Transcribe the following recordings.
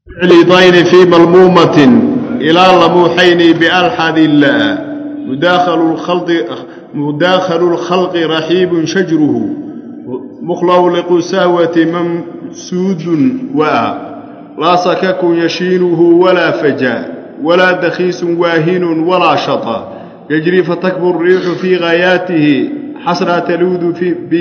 عليضين في ملمومة إلى لموحين بألحد الله مداخل الخلق رحيب شجره مخلولق ساوة ممسود لا سكك يشينه ولا فجاء ولا دخيس واهن ولا شطا يجري فتكبر الريح في غاياته حسرة تلوذ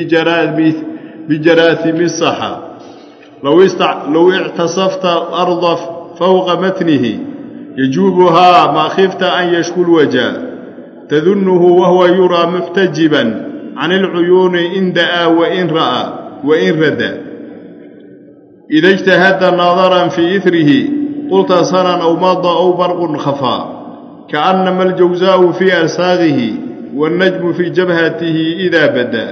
بجراثيم الصحا لو اعتصفت الأرض فوق متنه يجوبها ما خفت أن يشكو الوجاء تذنه وهو يرى محتجبا عن العيون إن دعا وإن رأى وإن ردى إذا اجتهد ناظرا في إثره قلت سنا أو مضى أو برق خفا كأنما الجوزاء في أرساغه والنجم في جبهته إذا بدا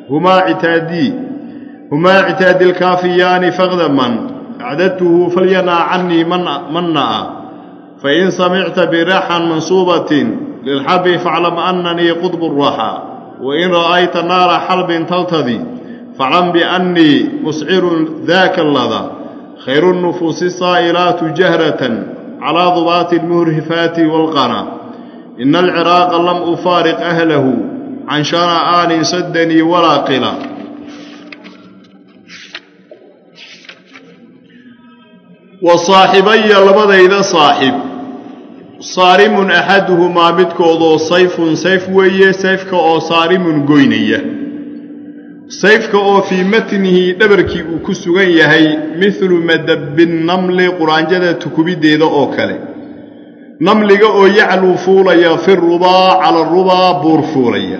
هما عتادي الكافيان فاغذما أعددته فلينا عني منع فإن سمعت براحا منصوبة للحرب فاعلم أنني قطب الرحى وإن رأيت نار حرب تلتذي فاعلم بأني مسعر ذاك اللظى خير النفوس الصائلات جهرة على ضباط المهرفات والقنا إن العراق لم أفارق أهله عن شرعان سدني ولا قلا وصاحبي لبديد صاحب صارم أحدهما متكودو سيف ويه سيفك أو صارم قوينية سيفك أو في متنه دبركي وكسوغن يهي مثل مدب النمل قرانجة تكبي ديدا أوكالي نمل أو يعلو فوليا في الربا على الربا بور فوليا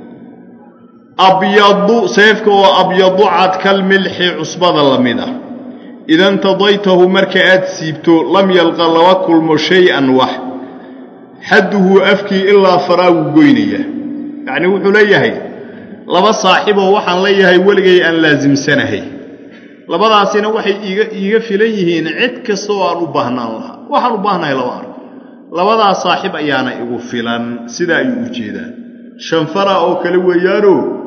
أبيض سيفك أو أبيض عاد كالملح عصبة اللمدة إذا انتضيته مركات سيبتو لم يلقى لوكل شيئا واحد حده أفكي إلا فراو قوينية يعني وحليهي لبا صاحبه وحن ليهي ولغي أن لازم سنهي لبا سنة وحي إيغفي ليهين عدك سوار بهنا الله وحن بهنا يلوار لبا صاحب أيانا إيغفلان سيدا يوجيدا شنفرا أو كلويارو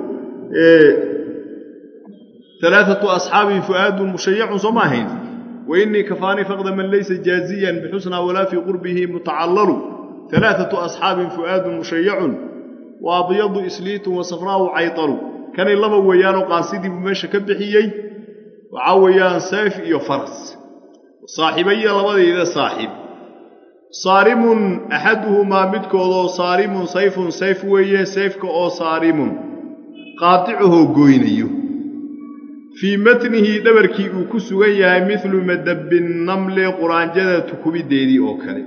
ثلاثة أصحاب فؤاد مشيع صماهين وإني كفاني فقد من ليس جازيا بحسنى ولا في قربه متعلل ثلاثة أصحاب فؤاد مشيع وأبيض إسليت وصفراء عيطر كان اللهم ويان قاصدي بمشى كبحيي وعويان سيف يفرس صاحبي لبدي إذا صاحب صارم أحدهما متكودو صارم سيف ويه سيفك أو صارم قاطعه قوينيو في متنه دبركي وكسوغن مثل مدب النمل قرانجده تكبي ديدي او كلي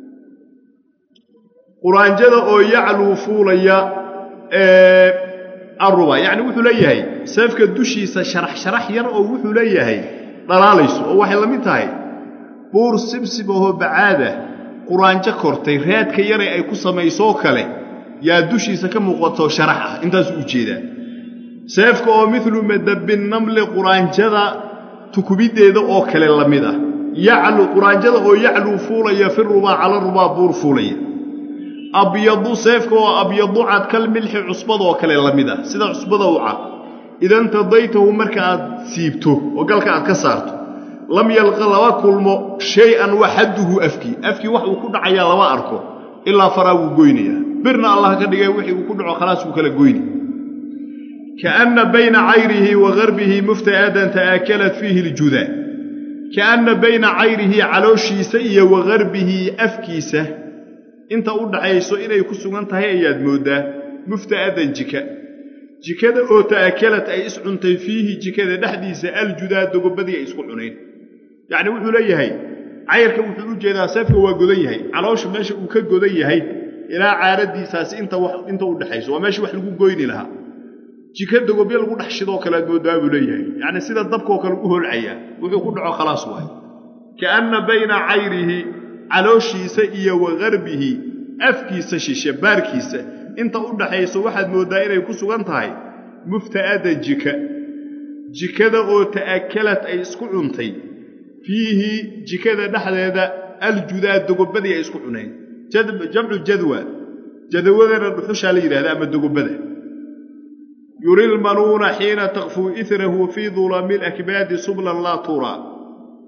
قرانجده او يعلو فوليا الربا يعني وحو ليهي سيفك دوشيسا شرح ير او وحو ليهي دلاليسو او waxay lamid tahay buur sibsibaho bacaada quraanjo kortay raadka yar ay ku sameeyso kale yaa dushiisa ka muuqato sharax ah intaas u jeedaa سيفك أو مثل مدب النمل قرانجة تكبيده أو كلا لمده يعلو قرانجة أو يعلو فوليا في الربا على الربا بور فوليا أبيض سيفك أو أبيض عاد كالملح عصبده أو كلا لمده سيدا عصبده وعا إذا انتضيته مركز سيبته وقالك عاد كسرته لم يلقى لواكل شيئا وحده أفكي وحو كد عيا لوا أركو إلا فراو قوينيا برنا الله كدقى وحي وكد خلاص وكلا قويني كأن بين عيره وغربه مفتئدا تآكلت فيه الجذاء كأن بين عيره علوشيسة وغربه أفكيسة انت قلت عيسو إنا يكسو انت هياد مودا مفتئدا جكا او تآكلت أي اسعنت فيه جكا دحديسة الجذاء دقبدي أي اسقعنين يعني وحو ليهي عيرك وحو جيدا سافك وقوديهي علوش ماشي وكا قوديهي إلا عاردي ساس انت قلت عيسو وماشي وحلقو قويني لها جيكاد دغوبيل lagu dhaxshido kala goodaabu leeyahay yaani sida dabka oo kale u holcaya wuxuu ku dhaco khalaas waay kaana bayna ayrihi calooshiisa iyo wagarbihi afkiisa shishe baarkiisa inta u dhaxayso waxaad moodaa inay ku sugan tahay muftaada jikada oo taakalat ay isku cuntay fiihi jikada dhaxdeeda aljudaad dugubadii ay isku cuneen jamcu jadwadana dhuxusha la yiraahdo ama dugubada يري المنون حين تغفو إثره في ظلام الأكباد سبلا لا ترى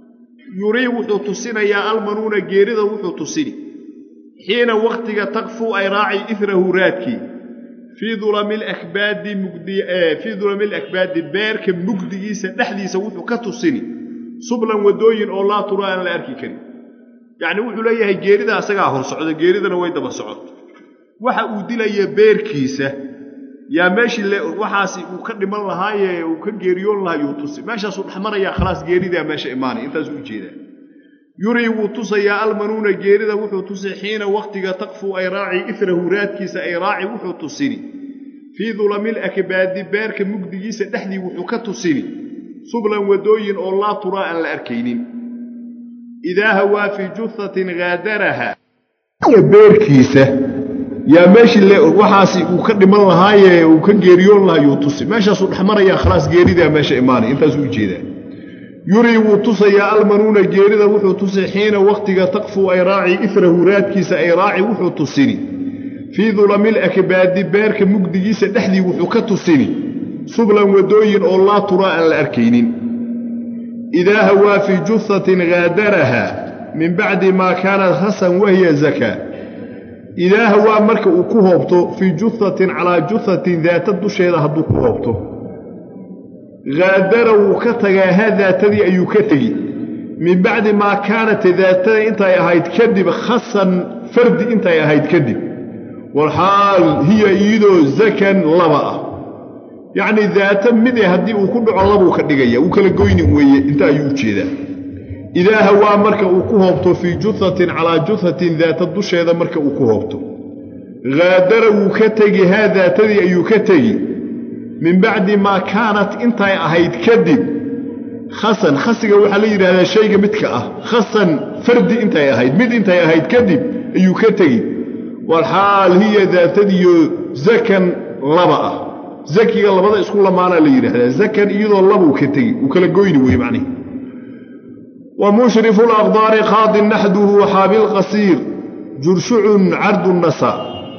yurii wuxuu tusinayaa almanuuna geerida wuxuu tusini xiina waqtiga taqfu ay raaci ithrahu raadkii fii dulami lakbaadi beerka mugdigiisa dhexdiisa wuxuu ka tusini sublan wadooyin oo laa turaa aan la arki karin yacni wuxuu leeyahay geerida asagaa hor socda geeridana way daba socoto waxa uu dilaya beerkiisa yaa meeshii waxaasi uu ka dhiman lahaayee uu ka geeriyoon lahaa yuu tusi meeshaasuu dhexmarayaa khalaas geeridaa meesha imaanay intaasuu ujeedaa yurii wuu tusayaa almanuuna geerida wuxuu tusi xiina waqtiga taqfu ay raaci ithrahu raadkiisa ay raaci wuxuu tusini fii dulami lakbaadi beerka mugdigiisa dhexdii wuxuu ka tusini sublan wadooyin oo laa turaa aan la arkaynin idaa hawaa fii juhatin haadaraha beerkiisa yaa meeshii waxaasi uu ka dhiman lahaayee uu ka geeriyoon lahaa yuu tusi meeshaasuu dhexmarayaa khalaas geeridaa meesha imaanay intaasuu ujeedaa yurii wuu tusayaa almanuuna geerida wuxuu tusi xiina waqtiga taqfu ay raaci ithrahu raadkiisa ay raaci wuxuu tusini fii dulami lakbaadi beerka mugdigiisa dhexdii wuxuu ka tusini sublan wadooyin oo laa turaa aan la arkaynin idaa hawaa fii juhatin haadaraha min bacdi maa kaanat hasan wahiya zakaa idaa hawaa marka uu ku hoobto fii juhatin calaa juhatin daata dusheeda hadduu ku hoobto haadara wuu ka tagaa haa daatadii ayuu ka tegi min bacdi maa kaanat daatada intay ahayd kadib khasan fardi intay ahayd kadib walxaal hiya iyadoo zakan laba ah yacnii daata mid e haddii uu ku dhaco labuu ka dhigaya uu kala goyni weeye inta ayuu u jeedaa idaa hawaa marka uu ku hoobto fii juhatin calaa juhatin daata dusheeda marka uu ku hoobto haadara wuu ka tegi haa daatadii ayuu ka tegi min bacdi maa kaanat intay ahayd kadib khasan khasiga waxaa la yidhahdaa shayga midka ah khasan fardi intay ahayd mid intay ahayd kadib ayuu ka tegi walxaal hiya daatadiyo zakan laba ah zakiga labada isku lamaanaa la yidhaahdaa zakan iyadoo labuu ka tegi uu kala goyni wey macnihi wa mushrifu alaqdaari qaadin naxduhu xaabilqasiir jurshucun cardu nasaa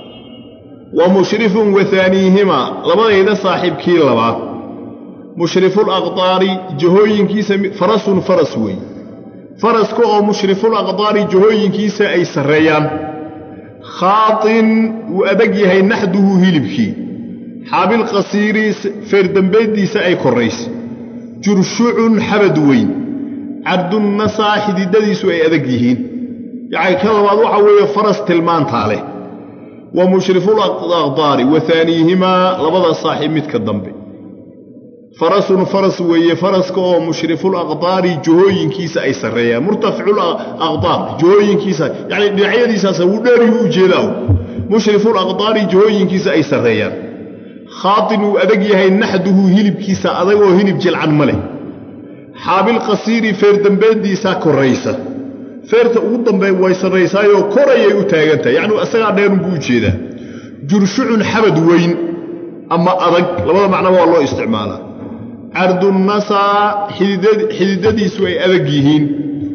wa mushrifun wahaaniihimaa labadayda saaxiibkii labaad mushrifulaqdaari jahooyinkiisa farasun faras weeye faraska oo mushrifulaqdaari jahooyinkiisa ay sarreeyaan khaatin wuu adag yahay naxduhu hilibkii xaabilqasiiri feerdambeeddiisa ay korraysa jurshucun xabad weyn cardunnasaa xididadiisu ay adag yihiin yacni ka labaad waxa weeye faras tilmaantaa leh wa mushrifulaqdaari wahaaniihimaa labada saaxiib midka dambe farasun faras weeye faraska oo mushrifulaqdaari jahooyinkiisa ay sarreeyaan murtaficulaqdaar jahooyinkiisa yacni dhinacyadiisaasa wuu dheeriyuu u jeedaa mushrifulaqdaari jahooyinkiisa ay sarreeyaan khaatin wuu adag yahay naxduhu hilibkiisa adagoo hilib jilcan ma leh xaabilqasiiri feerdambeeddiisaa korraysa feerta ugu dambe way sarraysaayoo korayay u taagan tahay yacnuu isagaa dheerunbuu u jeedaa jurshucun xabad weyn ama adag labada macnaba waa loo isticmaalaa cardunnasaa xididadiisu ay adag yihiin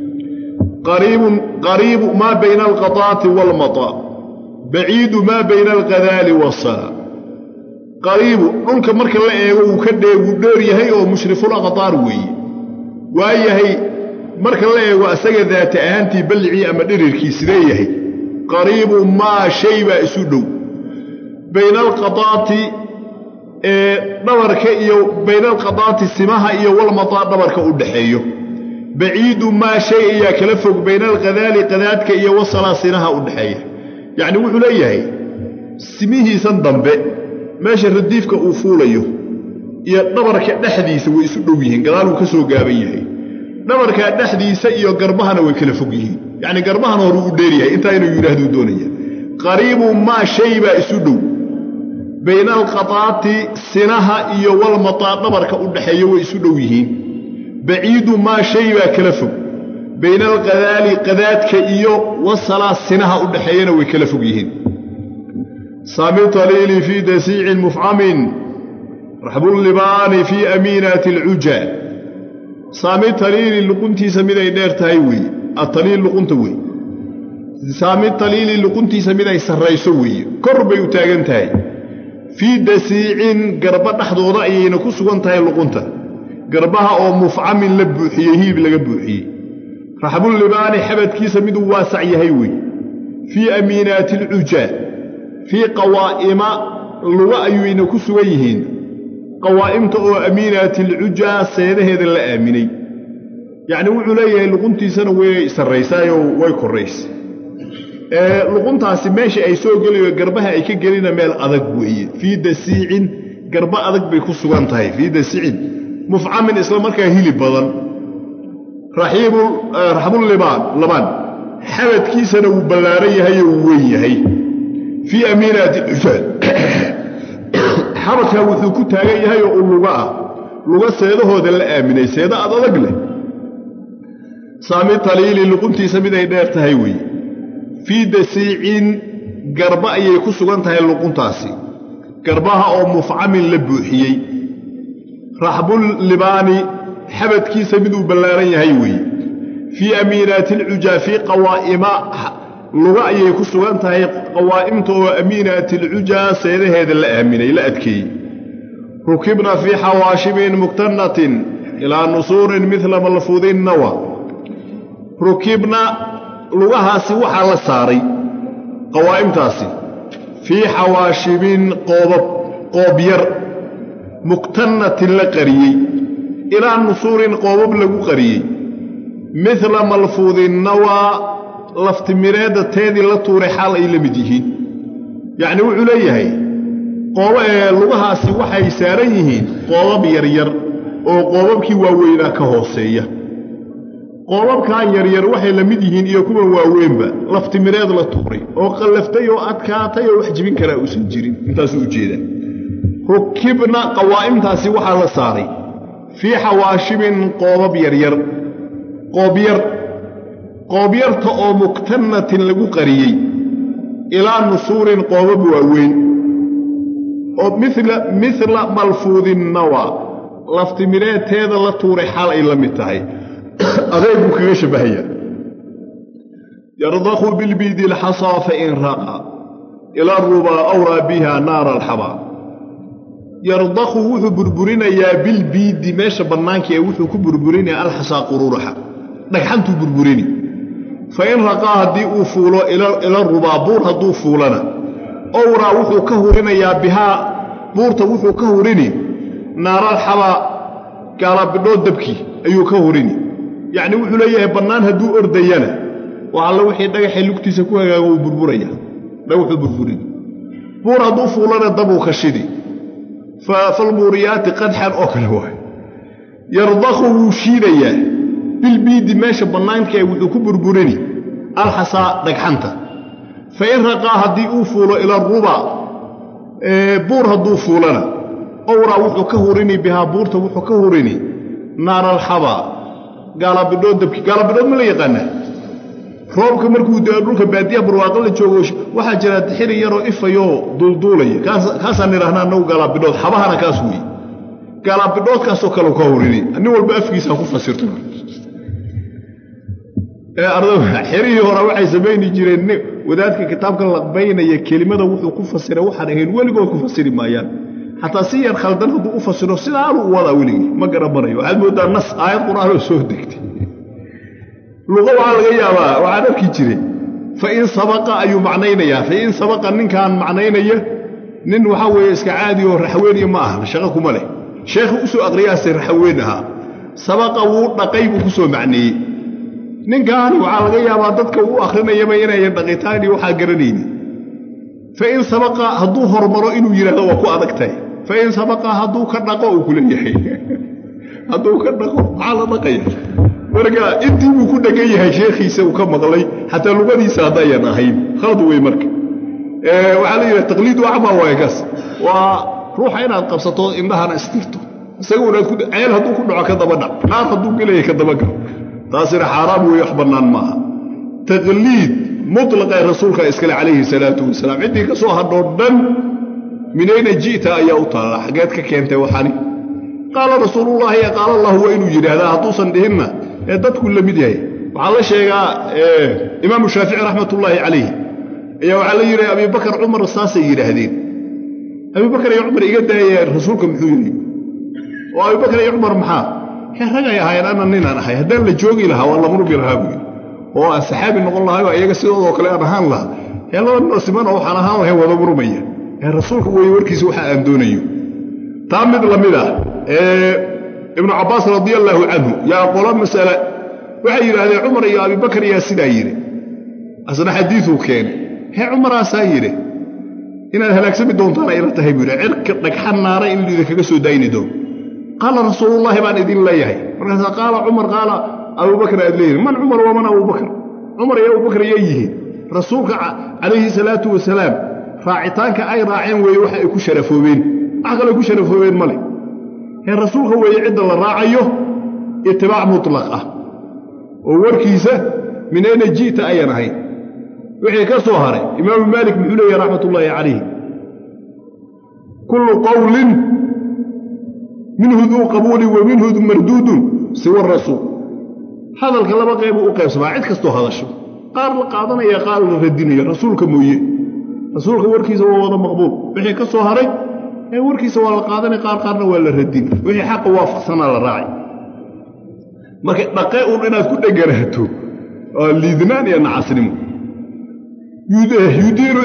qariibu maa bayna alqadaati waalmataa baciidu maa bayna alqadaali waassalaa qariibu dhulka marka la eego wuu dheer yahay oo mushrifulaqdaar weeye waa yahay marka la eego asaga daata ahaantii ballicii ama dhirirkii sidee yahay qariibu maa shay baa isu dhow bayna alqadaati dhabarka iyo bayna alqadaati simaha iyo walmataa dhabarka u dhaxeeyo baciidu maa shay ayaa kala fog bayna alqadaali qadaadka iyo wasalaa sinaha u dhaxeeya yacni wuxuu leeyahay simihiisan dambe meesha radiifka uu fuulayo iyo dhabarka dhexdiisa way isu dhow yihiin gadaaluu ka soo gaaban yahay dhabarkaa dhexdiisa iyo garbahana way kala fog yihiin yacni garbahan horuu u dheeryahay intaa inuu yidhaahduu doonaya qariibu maa shay baa isu dhow bayna alqadaati sinaha iyo walmataa dhabarka u dhaxeeya way isu dhow yihiin baciidu maa shay baa kala fog bayna alqadaali qadaadka iyo wasalaa sinaha u dhaxeeyana way kala fog yihiin saami taliili fii dasiicin mufcamin raxbullibaani fii amiinaati alcuja saami taliili luquntiisa miday dheer tahay weeye ataliil luqunta weeye saami taliili luquntiisa miday sarrayso weeye kor bay u taagan tahay fii dasiicin garba dhexdooda ayayna ku sugan tahay luqunta garbaha oo mufcamin la buuxiyey hilib laga buuxiyey رحب اللبان حبت كيس مدو واسع يهيوي في أمينات العجاء في قوائم الرأيين كسويهين قوائم تأو أمينات العجاء سيده هذا الأميني يعني وعليه لغنتي سنة ويسريسايو ويكريس لغنتها سماشي أي سوء قليو قربها أي كقلينا ميل أذق وهي في دسيع قربها أذق بيكسوان تهي في دسيع مفعام من إسلام مركا هيلي بضل رحب اللبان حبت كيسنا وبلارية هي وويه في أمينات العجاء حبتها وثوكتها هي اللغة لغة سيدة هذا الأميني سيدة أذق له سامي طليل لغنتي سميده ديرتها هيوي في دسيع قربا يكو سغنتها لغنتاسي قرباها او مفعم لبوخيي رحب اللباني حبت كيس مدو بلارن هيوي في امينات العجا في قوائم لغا يكو سغنتها قوائمته امينات العجا سيده هذا الامين الى ادكي ركبنا في حواشب مقتنة الى نصور مثل ملفوظ النوى ركبنا لغها سوحا لساري قوائم تاسي في حواشب قوبير مقتنة لقري إلى نصور قوبب لغو قري مثل ملفوظ النوى لافتمرادة تادي لطور حال إلى مديهين يعني وعليه لغها سوحا يساريهين قوبب يرير وقوبب كي واوينا كهوسية قوبب كان يرير waxay la mid yihiin iyo kuwa waaweynba laftimireed la tuuray oo qallaftay oo adkaatay oo wax jibin kara uu san jirin intaas u jeeda rukibna qawaa'imtaasi waxa la saaray fi hawaashibin qoobab yaryar qoobiyarta oo muktanatin lagu qariyay ila nusuurin qoobab waaweyn oo mithla malfuudin nawa laftimireeteeda la tuuray xal ay la mid tahay أغيبك يشبهيا يرضخ بالبيد الحصى فإن رقى إلى الربا أورى بها نار الحبا يرضخ وحو بربرين يا بالبيد ماشا بنانك يا وحو كبربرين الحصى قرورها نحنتو بربرين فإن رقى هدي أفولو إلى الربا بور هدو فولنا أورى وحو كهورين يا بها بورتا وحو كهورين نار الحبا قال بدو دبكي أيو كهورين يعني وحو ليه بنان هدو أرديانا وعلى وحي دقحي لكتي سكوها وبربوريا لوحو بربورين بور هدو فولنا دبو خشدي فالموريات قدحا أكلوه يرضخه وشيريا بالبيد ماشا بنانك وحو كبربوريني الحصى دقحانتا فإن رقا هدي أفولو إلى الربا بور هدو فولنا أورا وحو كهوريني بها بورتا وحو كهوريني نار الحبا قال بدون دبكي قال بدون ما يقنا روبك مركو دولك باديه برواقل جوجوش waxa jira xiri yaro ifayo dulduulay kaas aan raahna noo qala bidood xabahana kaas weey qala bidood kaas oo kale ka horini ani walba afkiisa ku fasirto ardo xiri hore waxay sameeyni jireen wadaadka kitaabka la qbaynaya kelimada wuxuu ku fasiray waxa ahayn waligood ku fasiri maayaan حتى سير خلدان هدو أفسره سيدارو وضع ولي ما قربنا وحد مودا النص آيات قرآن وسوه دكتي لغو على الغيابة وعادب كيجري فإن سبق أي معنين يا فإن سبق أن كان معنين يا نن وحوي إسك عادي ورحويني معه شغلكم عليه شيخ أسو أغرياس رحوينها سبق ورقيب كسو معني نن كان وعلى الغيابة ضدك وآخرنا يمينا يدغيتاني وحاقرنيني فإن سبق هدو هرمرو إنو يرهد وكو أدكتاي فإن سبق هدو كنقو كل يحي هدو كنقو على دقيا ورقا انتي وكو دقيا شيخي سوى كمغلي حتى لغدي سادايا ناهين خلطوا ويمرك وعلي التقليد وعما وايقاس وروح هنا القبصتو إنها نستيرتو سيقول عيال هدو كنو كذا بدع نار هدو كليه كذا بقى تاصير حرام ويحبرنان معها تقليد مطلق رسولك إسكال عليه الصلاة والسلام عندي كسوها الدردن من أين جئت يا أطلع حاجاتك كنت وحني قال رسول الله قال الله وإنه جري هذا هتوصل لهن يدت كل مديه وعلى شيء إمام الشافعي رحمة الله عليه يا وعلى يرى أبي بكر عمر الساسي يرى هذين أبي بكر يا عمر يقدر يا رسولكم حيوني وأبي بكر يا عمر محا ragay ahaayeen ana ninaan ahay haddaan la joogi lahaa waa lamru birhaabi oo aan saxaabi noqon lahaa oo iyaga sidoo kale aan ahaan lahaa laba nin simana waxaan ahaan lahay wada murmaya rasuulku way warkiisa waxa aan doonayo taamid lamida ibn Abbas radiyallahu anhu yaa qola mas'ala waxa yiraahdeen Umar iyo Abi Bakr yaa sidaa yiri asna xadiisu keenay Umar asaa yiri inaad halaagsami doontaan ay tahay buu cirka dhagxan naara in liida kaga soo daayni doon qala rasuulullah baan idin leeyahay markaas qala Umar qala Abu Bakr adleeyay man Umar wa man Abu Bakr Umar iyo Abu Bakr yayihi rasuulka alayhi salatu wasalaam raacitaanka ay raaceen way waxa ay ku sharafoobeen aqal ku sharafoobeen male rasuulka way cid la raacayo itibaac mutlaq ah oo warkiisa min ayna jiita ayanahay wixii ka soo haray imaam Malik wuxuu leeyahay rahmatullahi alayhi kullu qawlin minhu dhu qabuli wa minhu dhu mardud siwa rasul hadalka laba qayb u qaybsamaa cid kasto hadasho qaar la qaadanaya qaar la radinaya rasuulka mooyee rasuulka warkiisa waa wada maqbuul wixii ka soo haray warkiisa waa la qaadanay qaarna waa la radin wixii xaq waafaqsan la raacay marka dhaqay uu inaad ku dhagaraato oo liidnaan iyo nacasnimo yudiru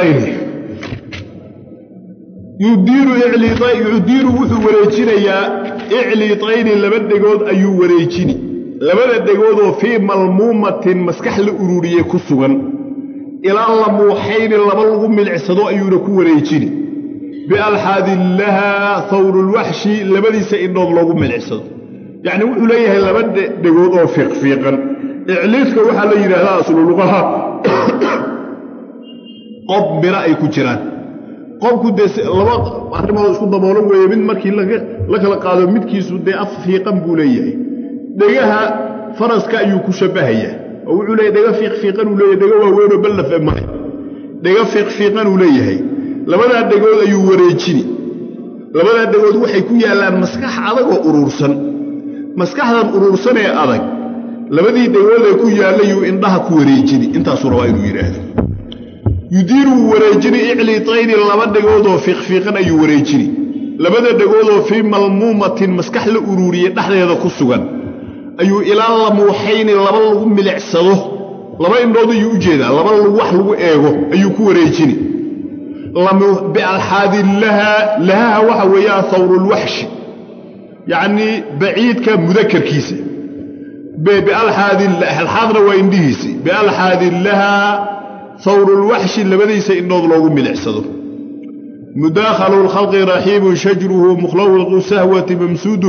yudiru wuxuu wareejinayaa icliitayni laba dhagood ayuu wareejini labada dhagood oo fi malmuumatin maskax la ururiyay ku sugan ilaa la muuxayn laba lagu milicsado ayuu ku wareejini بألحاد لها ثور الوحش لبدي سيدود لوغو ملعسد يعني وحو ليهي لبد دغود او فيقا اعليسك وحا لا يراهدا اصل لغها قب براي كجيران قب كدس لبا arimo isku daboolan weeye mid markii la kala qaado midkiisu de af fiiqan buu leeyahay dhagaha faraska ayuu ku shabahaya oo wuxuu leeyahay dhaga fiiqan uu leeyahay dhaga waaweyn oo bal fahmay dhaga fiiqan uu leeyahay labada dhagood ayuu wareejini labada dhagood waxay ku yaalaan maskax adag oo urursan maskaxdan urursan ee adag labadii dhagood ay ku yaalayuu indhaha ku wareejini intaas uu rabaa inuu yiraahdo yudiru wareejini icliitayni laba dhagood oo fiiqan ayuu wareejini labada dhagood oo fi malmuumatin maskax la ururiyay dhaxdeeda ku sugan ayuu ilaa la muuxayn laba lagu milicsado laba indhood ayuu u jeedaa laba wax lagu eego ayuu ku wareejini بألحاد لها وحويا ثور الوحش يعني بعيد كمذكر كيسي بألحاد الحاضرة وإنديسي بألحاد لها ثور الوحش اللي بديس إنه ضلوه من العسده مداخل الخلق رحيب شجره مخلوق سهوة ممسود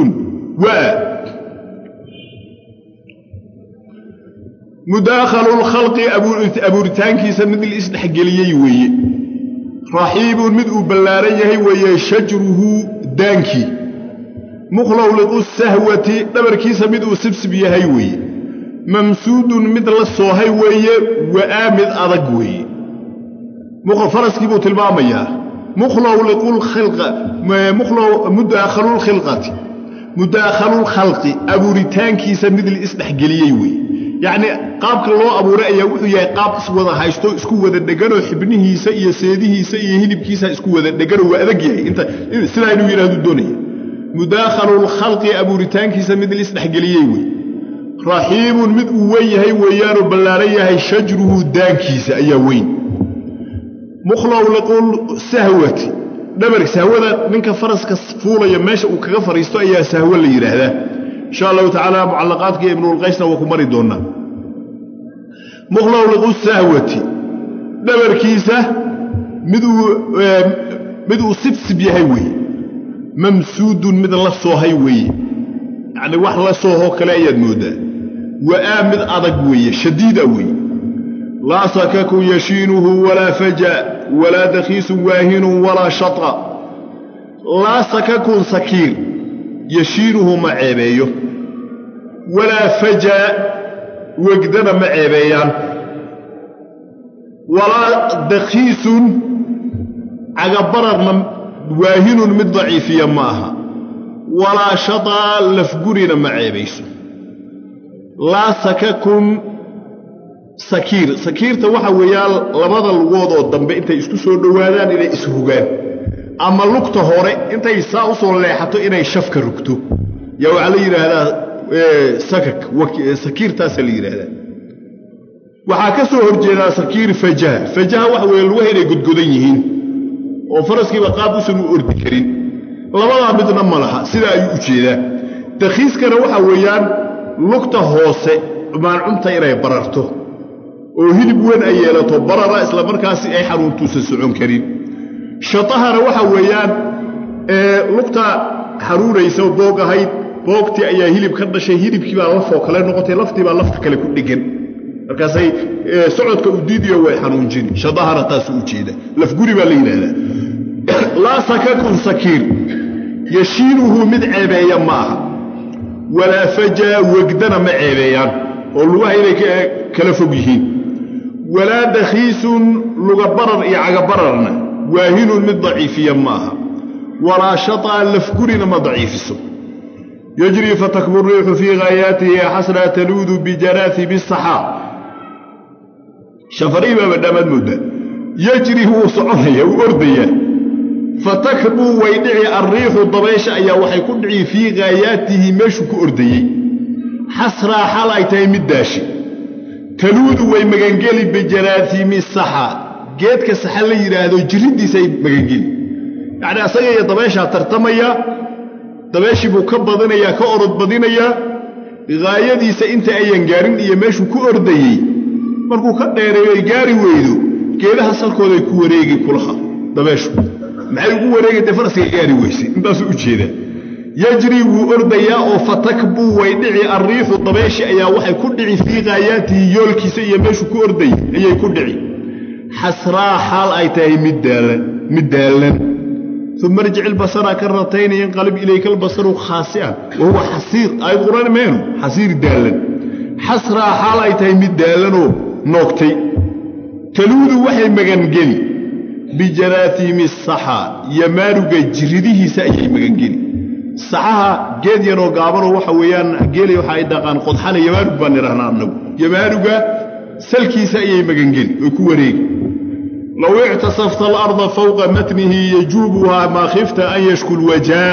مداخل الخلق أبو رتانكيس مثل الإسلح قليوي رحيب مدء بلاريه ويا شجره دانكي مخلوق السهوة دبركيس مدء سبسب يهيوي ممسود مثل الصوهي ويا وآمد أرقوي فرس كيبو تلمامية مخلوق الخلق مداخل الخلقة مداخل الخلق أبو رتانكيس مثل الإسلح قليوي يعني قابك الله أبو رأيه وحيا قاب اسوه هايستو اسكو وذا دقانو حبنه سيئ سيده سيئ هلبكيسا اسكو وذا دقانو وأذقيه انت سلاينو يرهدو الدنيا مداخل الخلق أبو رتانكيسا مثل اسنح قليوي رحيم مدويه ويانو بلاريه شجره دانكيسا ايا وين مخلوق سهوتي دبرك سهوة منك فرسك فولا يماشا وكغفر يستو ايا سهوة اللي يرهده إن شاء الله تعالى معلقاتك ابن القيسنا وكمري دونا مخلوق السهوة دبر كيسة مدو سبسب يهيوي ممسود مثل الصوهيوي يعني واحد لصوهو كلا يدموده وآمد أضقوي شديد أوي لا سكك يشينه ولا فجأ ولا دخيس واهن ولا شطأ لا سكك سكير يشينه معيبيه ولا فجأ وقدنا معيبيان ولا دخيس عقبرنا واهن من ضعيفيا معها ولا شطأ لفقرنا معيبيس لا سككم سكير توحى ويال لبضى الوضع الضنب انت يسكسوا دوادان الى اسهوغان اما لقطة هوري انت يساوصوا اللي حتى الى شفك ركتو يا وعلي هذا سكك سكير تاسل هذا وحاكسو هرجينا سكير فجاه وحوي الوهن قد قدينهين وفرسكي بقابوس أرد كرين لبدا بدنا ملها سيدا يوجيدا تخيس كان waxa weeyaan lugta hoose maarcunta inay bararto oo hilib weyn ay yeelato barara isla markaas ay xaruntuusa socon karin shatahana waxa weeyaan lugta xaruuraysa boogahayd boogti ayaa hilib ka dhashay hilibkii baa la foo kale noqotay laftii baa lafta kale ku dhigan markaas ay socodka u diidiyo way xanuunjin shatahana taas u jeeda laf guri baa la yiraahdaa la sakakun sakir yashiruhu mid ceebeeya maaha ولا فجا وقدنا معيبيان والله إليك كلفوجهين ولا دخيس لغبرر يعقبررنا واهن من ضعيف يماها ولا شطأ لفكرنا ما ضعيف السوء يجري فتكبر الريح في غاياته حسرة تلوذ بجراث بالصحاء شفريبا بدأ مدة يجري هو صعودية وأرضية فتكبو ويدعي الريح الضبيش أي وحي كدعي في غاياته مشو كأردي حسرا حال أيتاي مداشي تلود ويمغنجلي بجراثيم الصحا جيت كسحل يراهدو جريدي سي مغنجلي يعني أصيغي ضبيشها ترتميا ضبيشي بكبضينيا كأرد بدينيا غايتي سإنت أيان جارين إيا مشو كأردي مركو كديري جاري ويدو كيلها سالكودي كوريجي كلها ضبيشو maxay ugu wareegay farasiga gaari weysay intaas u jeeda yajri wu ordaya oo fatakbu way dhici ariixu dabeeshi ayaa waxay ku dhici fiiqayaati yoolkiisa iyo meeshu ku orday ayay ku dhici hasra hal ay tahay midaalan thumma rjic albasara karratayn yanqalib ilayka albasaru khasi'an wa huwa hasir ay quran meenu hasir daalan hasra hal ay tahay midaalan oo noqtay taluudu waxay magan geli بجراثيم الصحا يمارق جريده سأي مغنجلي صحاها جيد ينو قابرو وحويان جيلي وحاي دقان قدحان يمارق باني رهنا عنه يمارق سلكي سأي مغنجلي وكوريك لو اعتصفت الأرض فوق متنه يجوبها ما خفت أن يشكو الوجاء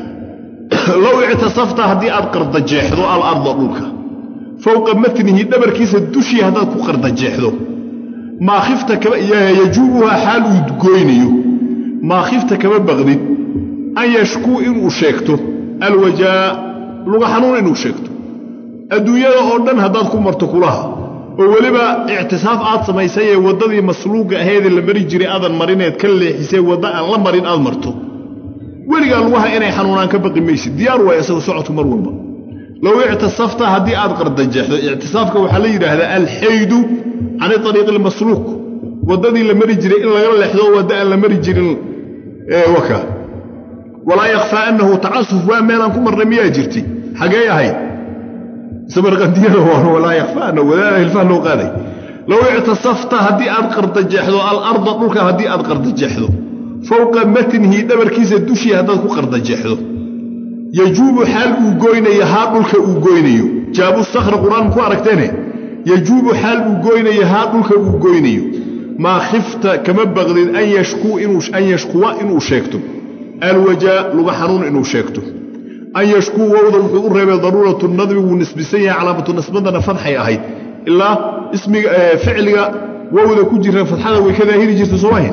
لو اعتصفت هدي أذكر ضجيحذو الأرض لك فوق متنه دبر كيس الدشي هذا كوكر ضجيحذو ما خفت يجوبها حال يدقوينيو ما خفت كما بغدد أن يشكو إنو شيكتو الوجاء لغا حنون إنو شيكتو الدنيا أردن هدادكم مرتكولها ووليبا اعتصاف آدس ما يسايا ودادي مسلوقة هذه اللي مري جري آدن مرينة يتكلي حسي وداء الله مرين آد مرتو ولي قال الله إني حنونان كبقي ميسي ديار ويساو سعوة مروبا لو اعتصفت هدي آدقر الدجاح اعتصافك وحالي هذا الحيد عن طريق المسلوك وددي لمري جري إلا غير لحظه وداء لمري جري وكا ولا يخفى أنه تعصف وامينكم الرمية جرتي حقايا هاي سمر قنديله ولا يخفى أنه ولا يلفانه قادي لو اعتصفت هدي أذكر تجحذو الأرض لك هدي أذكر تجحذو فوق متنه دبر كيس الدوشي هذا كوكر تجحذو يجوب حال وقويني هاد لك وقويني جابوا الصخر قرآن كواركتيني يجوب حال وقويني هاد لك وقويني ما خفت كما بغضين أن يشكو إنو شيكتو الوجاء لغا حنون إنو شيكتو أن يشكو ووضا وحضور ريبا ضرورة النظر والنسبسية علامة النسبة فتحي أهيد إلا اسم فعل ووضا كجر فتحة وكذا هيري جرت سواهن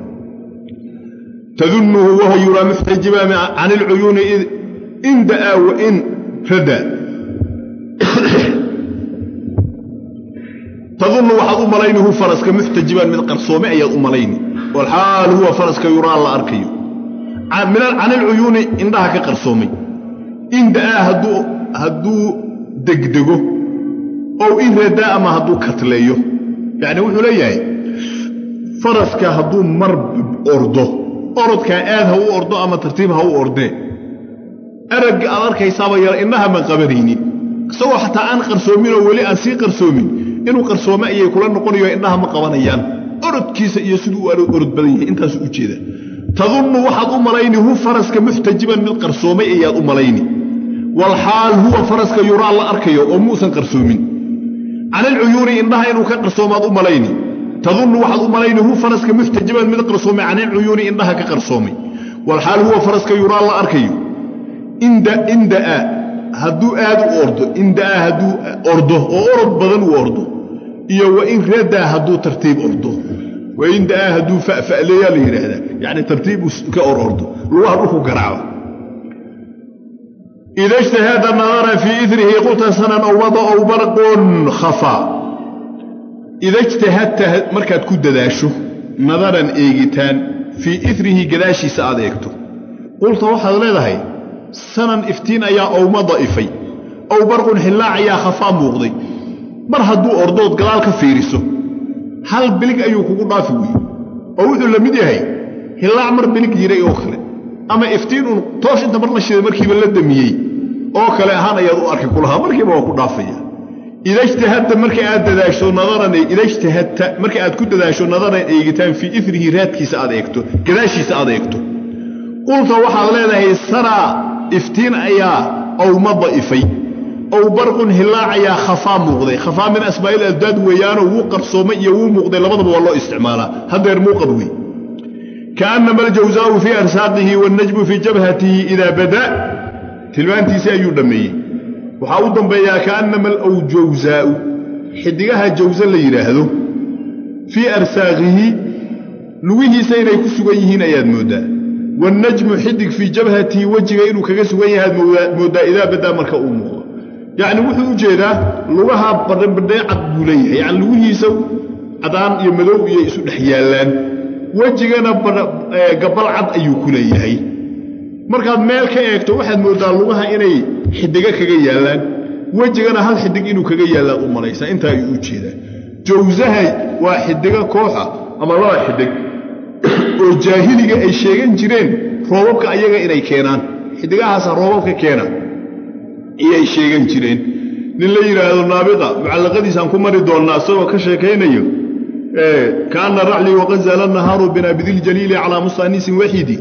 تظنه وهو يرى محتجبا عن العيون إن دأى وإن فدى تظن واحد أمالينه فرسك محتجبا من قرصومع يا أماليني والحال هو فرسك يرى الله أركيو عن العيون إنها كقرصومي إن دأى هدو دقدقه أو إن رداء ما هدو كتليه يعني وحو ليه فرسك هدو مرب أرضه أرض كأذ هو أرضه أما ترتيبها هو أرضه أرجع أركي صابير إنها من قبريني سوى حتى أن قرصومين ولي أنسي قرصومين إنه قرصوما إيه كلنا نقول إنها مقبانيان أرد كيس يسدو أرد بديه أنت سؤال كذا تظن واحد أماليني هو فرسك محتجبا من قرصوما إيه أماليني والحال هو فرسك يرى الله أركيه وموسى قرصومين عن العيون إنها إنه كقرصوما أماليني تظن واحد أماليني هو فرسك محتجبا من قرصوما عن العيون إنها كقرصومي والحال هو فرسك يرى الله أركيه إن دأ hadduu aad u ordo indaa hadduu ordo oo orod badan u ordo iyo wa in radaa hadduu tartiib ordo wa indaa hadduu fa'fa'leeyaa la yidhaahdaa yacni tartiib ka ordo lugaha dhulku garaaco ida ijtahada nadara fii idrihi qulta sanan aw wada aw barqun khafaa ida ijtahadta markaad ku dadaasho nadaran eegitaan fii idrihi gadaashiisa aad eegto qulta waxaad leedahay sanan iftiin ayaa awmada ifay aw barqun hillaac ayaa khafaa muuqday mar hadduu ordood gadaal ka fiiriso hal bilig ayuu kugu dhaafi weeye oo wuxuu la mid yahay hillaac mar bilig yiray oo kale ama iftiin un toosh inta mar la shiday markiiba la damiyey oo kale ahaan ayaad u arki kulahaa markiiba waa ku dhaafaya ida ijtahadta marka aad dadaasho nadaran ida ijtahadta marka aad ku dadaasho nadaran eegitaan fii idrihi raadkiisa aad eegto gadaashiisa aad eegto qulta waxaad leedahay saraa iftiin ayaa awmada ifay aw barqun hillaac ayaa khafaa muuqday khafaa min asmaa'il addaad weeyaanoo wuu qarsoomay iyo wuu muuqday labadaba waa loo isticmaalaa haddeer muuqad wey kaannama aljawzaa'u fii arsaaqihi wannajmu fii jabhatihi idaa badaa tilmaantiisii ayuu dhammeeyey waxaa u dambeeyaa kaannama alawjawzaa'u xidigaha jawsa la yidhaahdo fii arsaaqihi lugihiisa inay ku sugan yihiin ayaad mooddaa wannajmu xidig fii jabhatihi wejiga inuu kaga sugan yahay aad mooddaa idaa badaa marka uu muuqdo yacni wuxuu u jeedaa lugaha badhabadhee cad buu leeyahay yacni lugihiisa cadaan iyo madow iyo isu dhex yaallaan wejigana gabal cad ayuu ku leeyahay markaad meel ka eegto waxaad mooddaa lugaha inay xidiga kaga yaallaan wejigana hal xidig inuu kaga yaallaad u malaysaa intaa ayuu u jeedaa jawsaha waa xidiga kooxa ama laba xidig oo jaahiliga ay sheegan jireen roobabka ayaga inay keenaan xidigahaasa roobabka keena iyay sheegan jireen nin la yidhaahdo naabiqa mucallaqadiisaan ku mari doonnaa isagoo ka sheekaynayo kaana raclii waqad zaala nahaaru binaabidil-jaliili calaa mustaanisin waxidi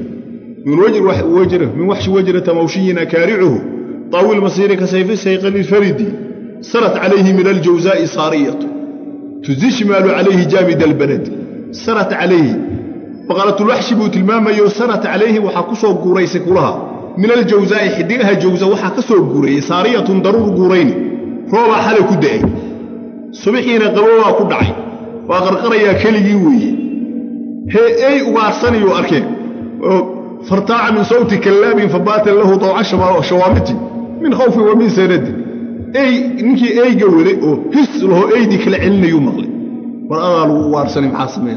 min waxshi wajrata mawshiyin akaaricuhu طاوي المصير كسيف السيقل الفرد سرت عليه من الجوزاء صارية تزشمال عليه جامد البلد سرت عليه بقرة الوحش بوت الماما سرت عليه وحكسو قريس كلها من الجوزاء حديها جوزاء وحكسو قريس صارية ضرور قرين روضا حالي كدعي صبحين قبوا كدعي وقرقر يا كلي وي هي اي وارسني واركي فارتاع من صوت كلاب فبات له طوع شوامتي من خوف ومن سند اي نكي اي جوري او هس له ايدي كلا علني يمقلي وانا وارسني محاسمين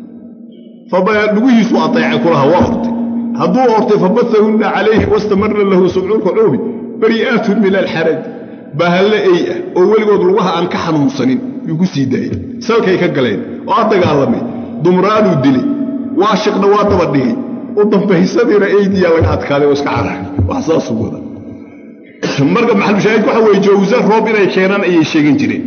فبا لغيس واطيع كلها وقتي هدو اورتي فبثهن عليه واستمر له 70 كعوبي بريئات من الحرج bahal ay oo waligood lugaha aan ka xanuunsanin ugu sii daayay salkay ka galeen oo dagaalamay dumraanu dili waa shaqna waa daba dhigay oo dambaysadina aydiya laga adkaaday oo iska carar wax soo suuda marka maxal shaayid waxa way jawza roob inay keenan ay sheegin jireen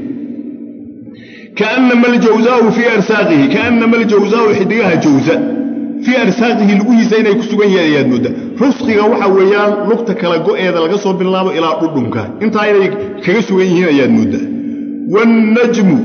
kaannama aljawzaa fi arsaaqihi kaannama aljawzaa xidigaha jawza fi arsaaqihi lugihiisa inay ku sugan yahay muddo rusqiga waxa weeyaan lugta kala go'eeda laga soo bilaabo ilaa dhudhunka inta ay kaga sugan yihiin ayaad muddo wan najmu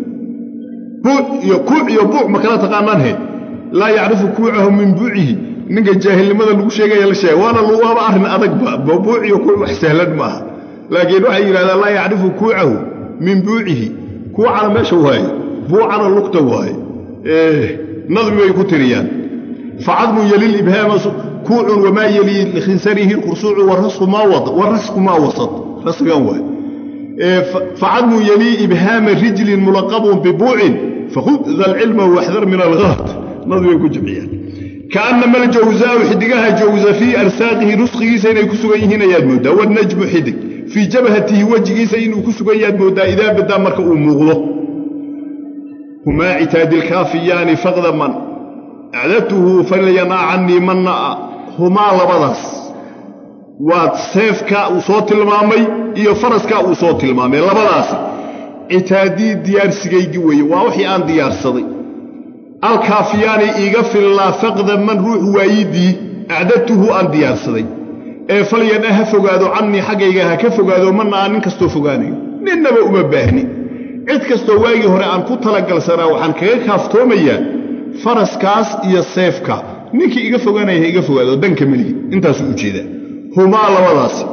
buuc ma kala taqaanaan la yaarifu kuucahu min buucihi ninka jaahilnimada lagu sheegay la sheegay wala luwaaba arrin adag buuc iyo kuuc wax sahlan ma laakiin waxa yiraahdaa la yaarifu kuucahu min buucihi kuucana meesha waay buucana lugta waay nadmi way ku tiriyaan فعظم يلي الإبهام كوع وما يلي لخنسره القرصوع والرسق ما وسط رسق أول فعظم يلي إبهام الرجل ملقب ببوع فخذ ذا العلم واحذر من الغلط نظر يكون جمعيا كأنما الجوزاء حدقها جوز في أرساقه رسقه سين يكسوين هنا يدمودا والنجم حدق في جبهته وجهه سين يكسوين يدمودا إذا بدا مركب مغلق هما عتاد الكافيان فغض من أعدته فلينا عني من هما لبدس وسيفك وصوت المامي إيا فرسك وصوت المامي لبدس عتادي ديار سيجي وي ووحي أن ديار صدي الكافيان إيغفر الله فقد من روح ويدي أعدته أن ديار صدي فلينا هفقادو عني حقيقها كفقادو من أن كستو فقاني ننبا أمباهني عد كستو واجي هنا أن كتلقل سرا وحن كافتوميا faraskaas iyo seefka ninkii iga fogaanaya iga fogaado danka mali intaas u jeeda huma labadaas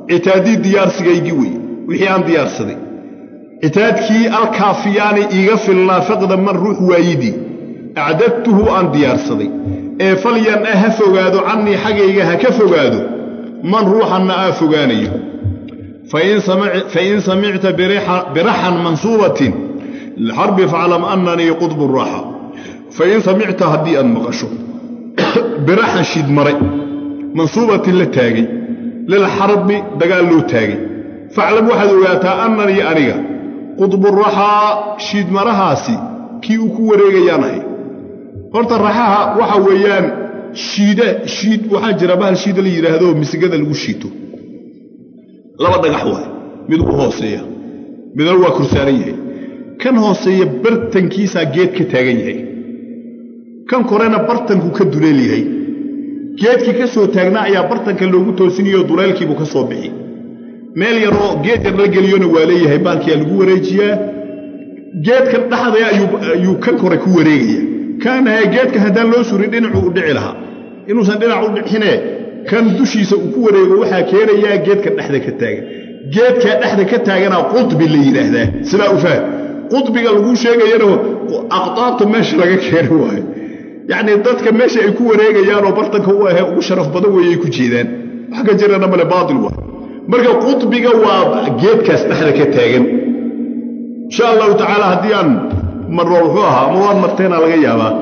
citaadii diyaarsigaygii wey wixii aan diyaarsaday citaadkii alkaafiyaani iiga filnaa faqda man ruux waayidii acdadtuhu aan diyaarsaday ee falyan ha fogaado cannii xaggayga ha ka fogaado man ruuxanna aa fogaanayo fain samicta biraxan mansuubatin lilxarbi faclam annanii qudbu raaxa fain samicta haddii aad maqasho biraxan shidmare mansuubatin la taagay lilxarbi dagaal loo taagay faclam waxaad ogaataa annanii aniga qudburaxaa shiidmarahaasi kii uu ku wareegayaan ahay horta raxaha waxa weeyaan shiid waxaa jira bahal shiida la yidhaahdo misigada lagu shiito laba dhagax waay mid u hooseeya midna waa kursaaran yahay kan hooseeya bartankiisaa geed ka taagan yahay kan korena bartanku ka duleel yahay geedkii ka soo taagnaa ayaa bartanka loogu toosinayo duleelkiibuu ka soo bixi meel yaroo geed yar la geliyona waa leeyahay baalkiyaa lagu wareejiyaa geedkan dhaxdaya ayuu kan kore ku wareegaya kaanaha geedka haddaan loo surin dhinacuu u dhici lahaa inuusan dhinac u dhixine kan dushiisa uu ku wareego waxaa keenayaa geedka dhexda ka taagan geedkaa dhexda ka taaganaa qudbi la yidhaahdaa sidaa u faham qudbiga laguu sheegayana aqtaabta meesha laga keeni waayo yacnii dadka meesha ay ku wareegayaanoo bartanka u ahee ugu sharaf badan weeye ay ku jeedaan wax ka jirana male baatil waa marka qudbiga waa geedkaas dhexda ka taagan insha allahu tacaala haddii aan marro wuxuu ahaa ama waan marteena laga yaabaa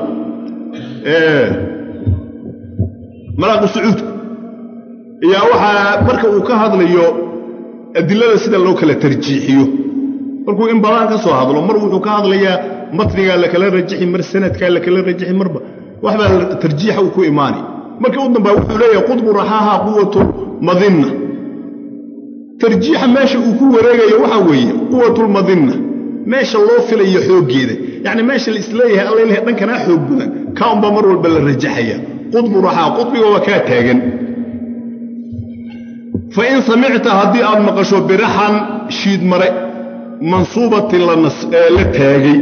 malaaqu sacuudku ayaa waxaa marka uu ka hadlayo adilada sida loo kala tarjiixiyo markuu in badan ka soo hadlo mar wuxuu ka hadlayaa matnigaa la kala rajixi mar sanadkaa la kala rajixi marba waxbaa tarjiixa uu ku imaani marka u dambaa wuxuu leeyahay qudbu raxaaha quwatu madinna tarjiixa meesha uu ku wareegayo waxaa weeye quwatulmadinna meesha loo filayo xooggeeda yacni meesha la isleeyahay alla ilahay dhankanaa xoog badan kaa unbaa mar walba la rajaxaya qudbu raxaa qudbiga waa kaa taagan fain samicta haddii aad maqasho biraxan shiidmare mansuubatin la taagay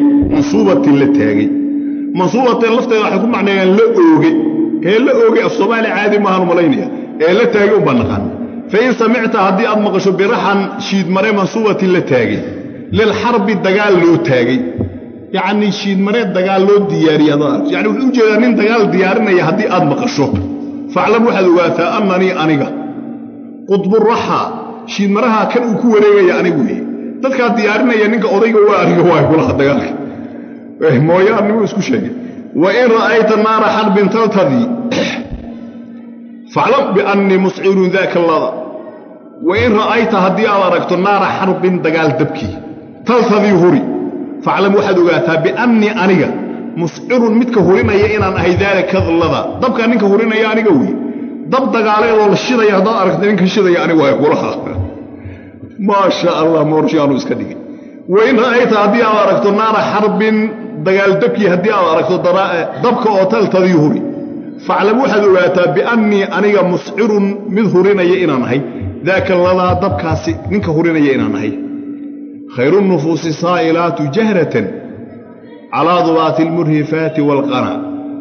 mansuubatin lafteeda waxay ku macneeyaan la ooge la ooge af soomaali caadi maahan malaynaya la taagay unbaa naqaan fain samicta haddii aad maqasho biraxan shiidmare mansuubatin la taagay lilxarbi dagaal loo taagay yacnii shiidmare dagaal loo diyaariyey yani wuxuu u jeedaa nin dagaal diyaarinaya haddii aad maqasho faclam waxaad ogaataa annanii aniga qudburaxa shiidmaraha kan uu ku wareegaya anigu weeye dadkaa diyaarinaya ninka odayga waa aniga waa kulaha dagaalka mooyaannimuu isku sheegay wain ra'ayta naara xarbin taltadii faclam biannii muscirun daaka lada wain ra'ayta haddii aad aragto naara xarbin dagaal dabkii taltadii huri faclam waxaad ogaataa biannii aniga muscirun midka hurinaya inaan ahay daalika lada dabkaa ninka hurinaya aniga wey dab dagaaleedoo la shidaya haddaad aragta ninka shidaya anigu ay kulaha maa sha allah moorshaanu iska dhigin wain ra'ayta haddii aad aragto naara xarbin dagaal dabkii haddii aad aragto dabka oo taltadii huri faclam waxaad ogaataa biannii aniga muscirun mid hurinaya inaan ahay daaka ladaa dabkaasi ninka hurinaya inaan ahay khayru nufuusi saa'ilaatu jahratan calaa dubaati almurhifaati waalqana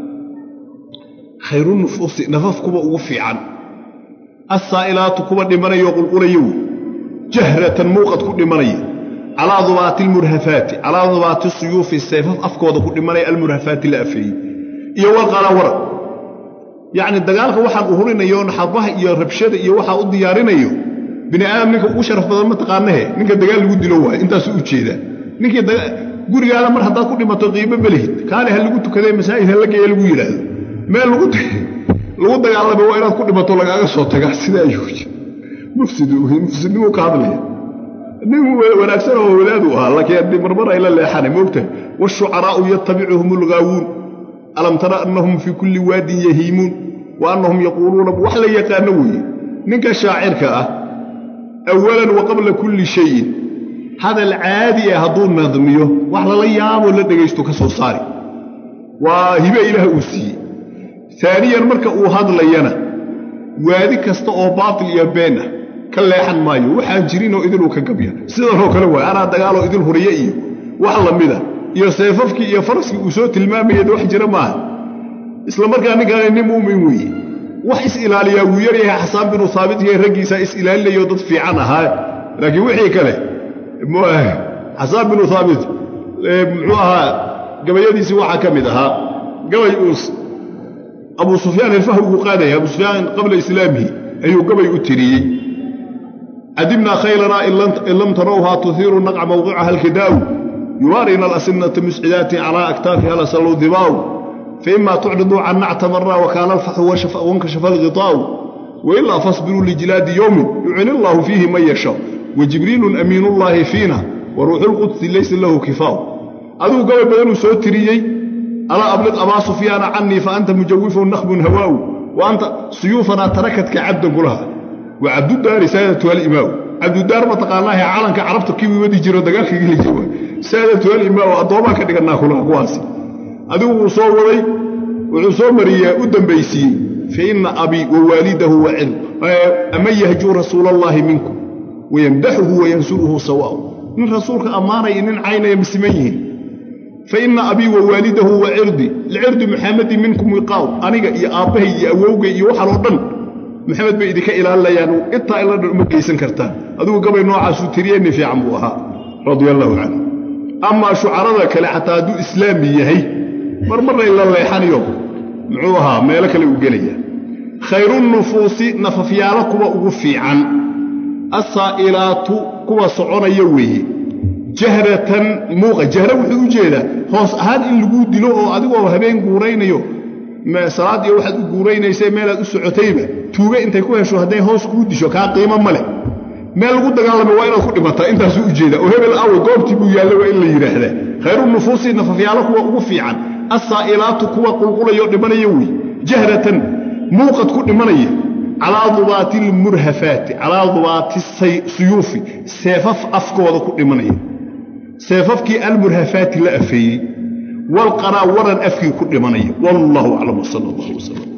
khayru nufuusi nafaf kuwa ugu fiican assaa'ilaatu kuwa dhimanayoo qulqulaya wey jahratan muuqad ku dhimanaya calaa dubaati almurhafaati calaa dubaati suyuufi sayfaf afkooda ku dhimanaya almurhafaati la afeeyey iyo walqana warag yacni dagaalka waxaan u hurinayo naxabaha iyo rabshada iyo waxaa u diyaarinayo bini aadam ninka ugu sharaf badan ma taqaanahe ninka dagaal lagu dilo waayo intaasuu u jeedaa ninkii gurigaada mar haddaad ku dhimato qiimo belihid kaale ha lagu tukadee masaajid ha la geeye lagu yidhaahdo meel lagu dagaalama waa inaad ku dhimato lagaaga soo tagaa sidaa ayuu mufsidnimuu ka hadlaya nin wanaagsan oo wadaadu ahaa laakiin haddii marmar ay la leexane moogtahay waashucaraa'u yatabicuhum algaawuun alam tara annahum fii kulli waadin yahiimuun wa annahum yaquuluuna wax la yaqaano weeye ninka shaacirka ah awalan wa qabla kulli shayin hadal caadi ah hadduu nadmiyo wax lala yaaboo la dhegaysto ka soo saari waa hibe ilaah uu siiyey aaniyan marka uu hadlayana waadi kasta oo baatil iyo been ah ka leexan maayo waxaan jirinoo idinuu ka gabya sidanoo kale waay anaa dagaaloo idin huriye iyo wax la mida iyo seefafkii iyo faraskii uu soo tilmaamayada wax jira maaha isla markaa ninkaani nin mu'min weeye وحس إلى ليويرها حسان بن ثابت هي رجيسة إلى اللي يضط في عنها لكن وحي كله حسان بن ثابت معها قبل يدي سوى حكمتها قبل يؤس أبو سفيان الفهم وقاده أبو سفيان قبل إسلامه أيو قبل يؤتري أدمنا خيلنا إن لم تروها تثير النقع موضعها الكداو يوارينا الأسنة مسعدات على أكتافها لسلوا الضباو فإما تعرضوا عن نعت مرة وكان الفح وانكشف الغطاء وإلا فاصبروا لجلاد يوم يعين الله فيه من يشاء وجبريل أمين الله فينا وروح القدس ليس له كفاء أدو قبل بدنوا سوتريي ألا أبلغ أبا سفيان عني فأنت مجوف نخب هواو وأنت سيوفنا تركتك عبدا قلها وعبد الدار سادة الإمام عبد الدار ما تقالناه عالنك عربت كيف ودي جرو دقاك اللي جوا سادة الإمام أضوما كدقنا كلها قواسي أدو صوري وعصور مريا قدام بيسي فإن أبي ووالده وعلم أما يهجو رسول الله منكم ويمدحه وينسره سواء من رسولك أمانة إن عين يمسميه فإن أبي ووالده وعردي العرد محمد منكم وقاو أنا يا أبه يا أوجي يوحر وطن محمد بيدك إلى الله يانو إطا إلى المكيسن كرتان أدو قبل نوع سوتريني في عموها رضي الله عنه أما شعرنا حتى أدو إسلامي هي مرمر إلا الله يحانيو معوها مالك الأوجلية خير النفوس نففيالك وأغفي عن الصائلات كوا صعون يويه جهرة موقع جهرة وحوجيدة هوس هذا اللي قود دلوه أدوه وهبين قورينيو ما صلاة يوحد قوريني يسي ميلا السعوتيبة توقع انت يكون شهدين هوس قود دشو كان قيمة ملك ميلا قود دقال موائل الخد مطا انت سعوجيدة وهب الأول قوم تبو يالو إلا يرحله خير النفوس نففيالك وأغفي عن الصائلات كوا قلقل يوم يوي جهرة موقع كل منيه على ضباط المرهفات على ضباط السيوف سيفف أفكو كل منيه سيففك المرهفات لا أفي والقرى ورا أفكي كل منيه والله أعلم صلى الله عليه وسلم